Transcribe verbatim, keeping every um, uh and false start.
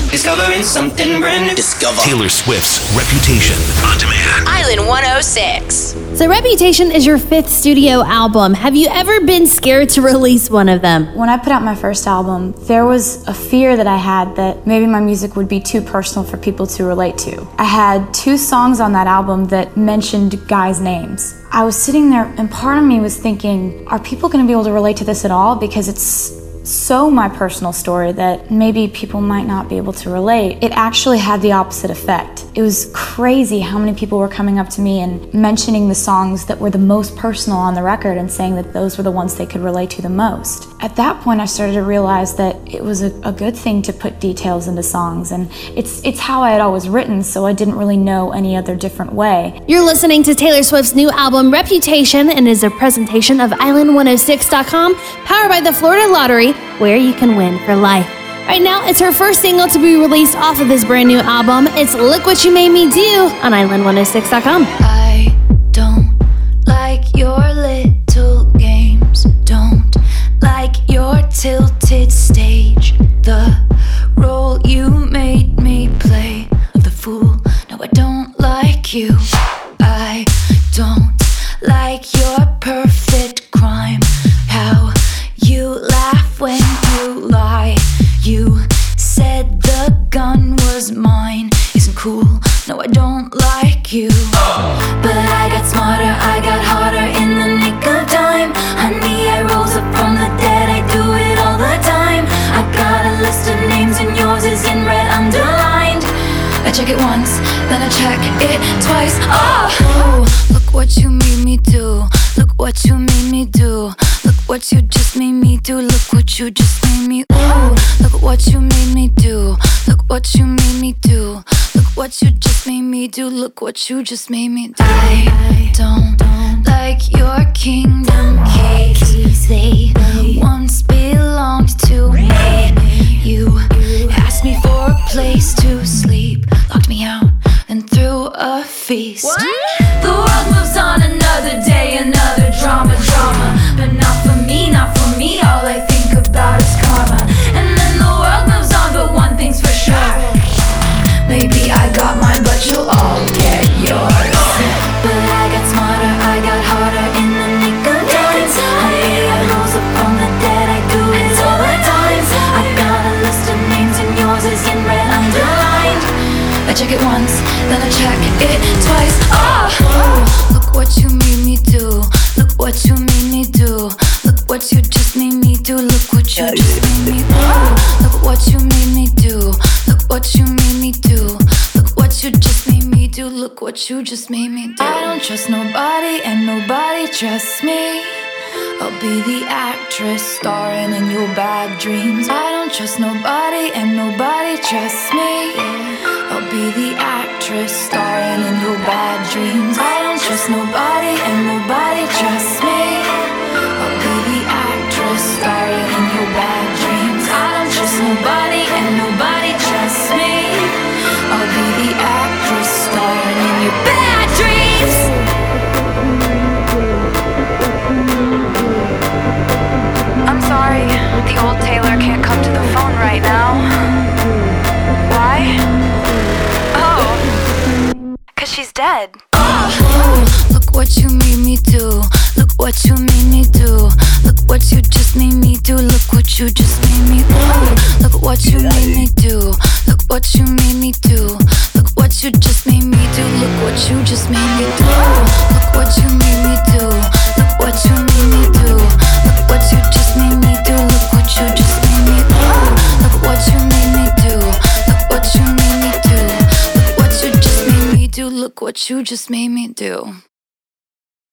Discovering something brand new. Discover Taylor Swift's Reputation on demand. Island one oh six. So Reputation is your fifth studio album. Have you ever been scared to release one of them? When I put out my first album, there was a fear that I had that maybe my music would be too personal for people to relate to. I had two songs on that album that mentioned guys' names. I was sitting there and part of me was thinking, are people going to be able to relate to this at all? Because it's so my personal story that maybe people might not be able to relate. It actually had the opposite effect. It was crazy how many people were coming up to me and mentioning the songs that were the most personal on the record and saying that those were the ones they could relate to the most. At that point, I started to realize that it was a, a good thing to put details into songs, and it's it's how I had always written, so I didn't really know any other different way. You're listening to Taylor Swift's new album, Reputation, and is a presentation of Island one oh six dot com, powered by the Florida Lottery, where you can win for life. Right now, it's her first single to be released off of this brand new album. It's Look What You Made Me Do on Island one oh six dot com. I don't like your little games, don't like your tilted stage, the role you made me play of the fool. No, I don't like you. I don't like your perfect crime, how you laugh when you lie. You said the gun was mine. Isn't cool. No, I don't like you. But I got smarter, I got harder in the nick of time. Honey, I rose up from the dead, I do it all the time. I got a list of names and yours is in red underlined. I check it once, then I check it twice. Oh, look what you made me do. Look what you made me do. Look what you just made me do. Look what you just made me. Ooh, look what you made me do. Look what you made me do. Look what you just made me do. Look what you just made me do. I don't like your kingdom keys. They once belonged to me. You asked me for a place to sleep, locked me out and threw a feast. What? The world moves on another day, another drama, drama. But not for me, not for me. All I think about is karma. And then the world moves on, but one thing's for sure. Maybe I got mine, but you'll all get yours. But I got smarter, I got harder in the nick of time. Honey, I rose up from the dead, I do it all the time. I got a list of names and yours is in red underlined. I check it once, then I check it twice. Oh, look what you made me do. Look what you made me do. Look what you just made me do. Look what you just made me do. Look what you made me do. Look what you made me do. Look what you just made me do. Look what you just made me do. I don't trust nobody and nobody trusts me. I'll be the actress starring in your bad dreams. I don't trust nobody and nobody trusts me. I'll be the actress starring in your bad dreams. I don't trust nobody and nobody trusts me. I'll be the actress starring in your bad dreams. I don't trust nobody and nobody trusts me. I'll be the actress starring in your bad dreams. I'm sorry, the old Taylor can't come to the phone right now. Why? Oh, cause she's dead. Oh, look what you made me do. Look what you made me do. Look what you just made me do. Look what you just made me do. Look what you made me do. Look what you made me do. Look what you just made me do. Look what you just made me do. Look what you made me do. Look what you made me do. Look what you just made me do. Look what you just made me do. Look what you made me do. Look what you made me do. Look what you just made me do. Look what you just made me do.